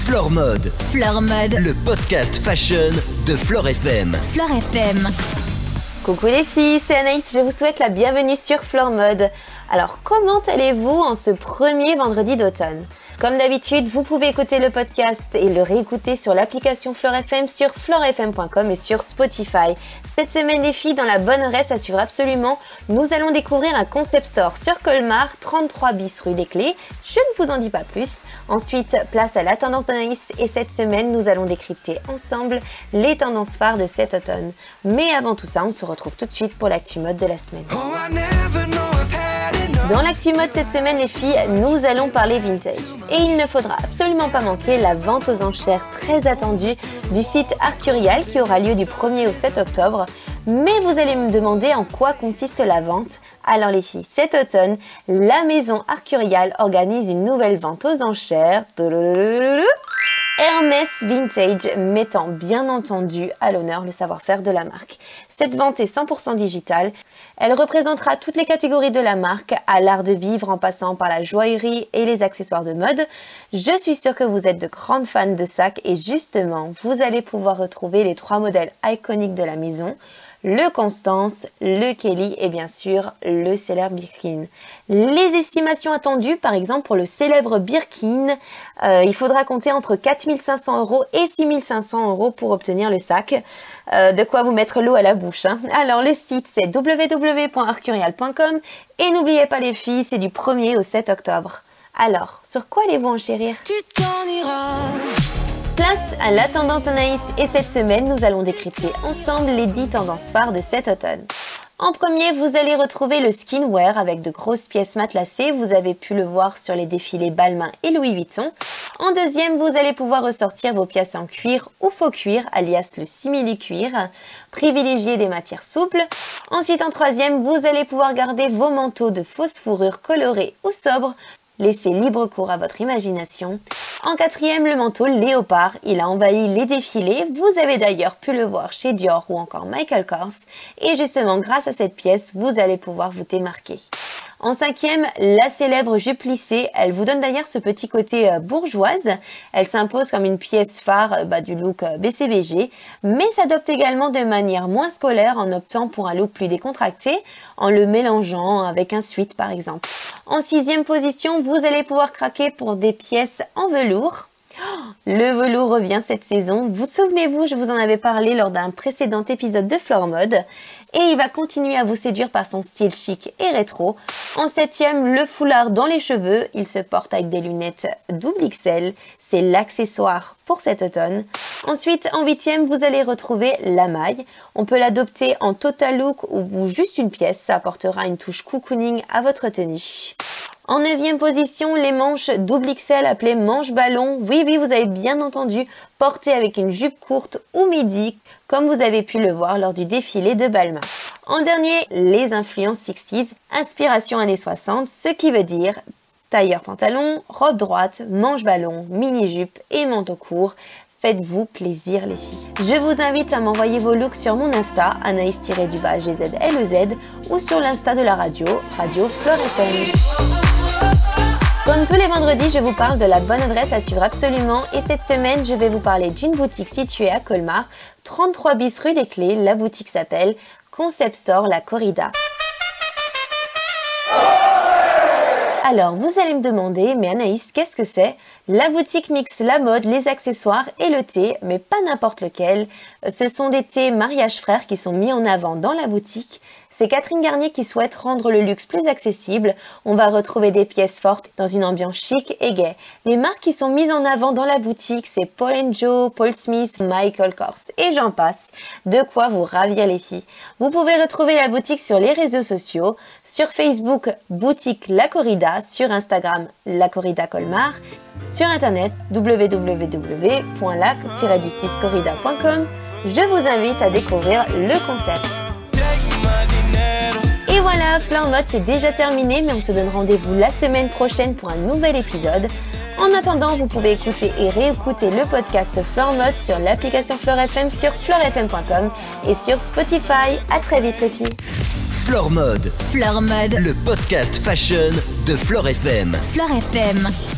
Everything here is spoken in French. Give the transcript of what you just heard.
Flore Mode. Flore Mode. Le podcast fashion de Flore FM. Flore FM. Coucou les filles, c'est Anaïs, je vous souhaite la bienvenue sur Flore Mode. Alors, comment allez-vous en ce premier vendredi d'automne ? Comme d'habitude, vous pouvez écouter le podcast et le réécouter sur l'application Flore FM sur florefm.com et sur Spotify. Cette semaine les filles, dans la bonne adresse à suivre absolument, nous allons découvrir un concept store sur Colmar, 33 bis rue des Clés. Je ne vous en dis pas plus. Ensuite, place à la tendance d'Anaïs et cette semaine, nous allons décrypter ensemble les tendances phares de cet automne. Mais avant tout ça, on se retrouve tout de suite pour l'actu mode de la semaine. Dans l'actu mode cette semaine les filles, nous allons parler vintage. Et il ne faudra absolument pas manquer la vente aux enchères très attendue du site Arcurial qui aura lieu du 1er au 7 octobre. Mais vous allez me demander en quoi consiste la vente. Alors les filles, cet automne, la maison Arcurial organise une nouvelle vente aux enchères. Hermès Vintage, mettant bien entendu à l'honneur le savoir-faire de la marque. Cette vente est 100% digitale. Elle représentera toutes les catégories de la marque, à l'art de vivre en passant par la joaillerie et les accessoires de mode. Je suis sûre que vous êtes de grandes fans de sacs et justement, vous allez pouvoir retrouver les 3 modèles iconiques de la maison. Le Constance, le Kelly et bien sûr le célèbre Birkin. Les estimations attendues, par exemple pour le célèbre Birkin, il faudra compter entre 4 500 € et 6 500 € pour obtenir le sac. De quoi vous mettre l'eau à la bouche. Alors le site c'est www.arcurial.com et n'oubliez pas les filles, c'est du 1er au 7 octobre. Alors, sur quoi allez-vous enchérir ? Tu t'en iras. Place à la tendance d'Anaïs et cette semaine, nous allons décrypter ensemble les 10 tendances phares de cet automne. En premier, vous allez retrouver le skinwear avec de grosses pièces matelassées. Vous avez pu le voir sur les défilés Balmain et Louis Vuitton. En deuxième, vous allez pouvoir ressortir vos pièces en cuir ou faux cuir, alias le simili-cuir. Privilégiez des matières souples. Ensuite, en troisième, vous allez pouvoir garder vos manteaux de fausse fourrure colorés ou sobres. Laissez libre cours à votre imagination. En quatrième, le manteau léopard. Il a envahi les défilés. Vous avez d'ailleurs pu le voir chez Dior ou encore Michael Kors. Et justement, grâce à cette pièce, vous allez pouvoir vous démarquer. En cinquième, la célèbre jupe lissée. Elle vous donne d'ailleurs ce petit côté bourgeoise. Elle s'impose comme une pièce phare du look BCBG, mais s'adopte également de manière moins scolaire en optant pour un look plus décontracté, en le mélangeant avec un sweat par exemple. En sixième position, vous allez pouvoir craquer pour des pièces en velours. Le velours revient cette saison. Vous souvenez-vous, je vous en avais parlé lors d'un précédent épisode de Flore Mode. Et il va continuer à vous séduire par son style chic et rétro. En septième, le foulard dans les cheveux. Il se porte avec des lunettes double XL. C'est l'accessoire pour cet automne. Ensuite, en huitième, vous allez retrouver la maille. On peut l'adopter en total look ou juste une pièce. Ça apportera une touche cocooning à votre tenue. En 9e position, les manches double XL appelées manches ballon. Oui, vous avez bien entendu, portées avec une jupe courte ou midi, comme vous avez pu le voir lors du défilé de Balmain. En dernier, les influences 60s, inspiration années 60, ce qui veut dire tailleur pantalon, robe droite, manche ballon, mini-jupe et manteau court. Faites-vous plaisir les filles. Je vous invite à m'envoyer vos looks sur mon Insta, Anaïs-GZLEZ, ou sur l'Insta de la radio Flore FM. Comme tous les vendredis, je vous parle de la bonne adresse à suivre absolument et cette semaine, je vais vous parler d'une boutique située à Colmar, 33 bis rue des Clés. La boutique s'appelle Concept Store La Corrida. Alors, vous allez me demander, mais Anaïs, qu'est-ce que c'est ? La boutique mixe la mode, les accessoires et le thé, mais pas n'importe lequel. Ce sont des thés mariage frères qui sont mis en avant dans la boutique. C'est Catherine Garnier qui souhaite rendre le luxe plus accessible. On va retrouver des pièces fortes dans une ambiance chic et gaie. Les marques qui sont mises en avant dans la boutique, c'est Paul & Joe, Paul Smith, Michael Kors et j'en passe. De quoi vous ravir les filles. Vous pouvez retrouver la boutique sur les réseaux sociaux, sur Facebook, boutique La Corrida, sur Instagram, La Corrida Colmar, sur internet www.lac-corrida.com. Je vous invite à découvrir le concept. Et voilà, Flore Mode c'est déjà terminé, mais on se donne rendez-vous la semaine prochaine pour un nouvel épisode. En attendant, vous pouvez écouter et réécouter le podcast Flore Mode sur l'application Flore FM sur florefm.com et sur Spotify. À très vite les filles. Flore Mode, Flore Mode. le podcast fashion de Flore FM. Flore FM.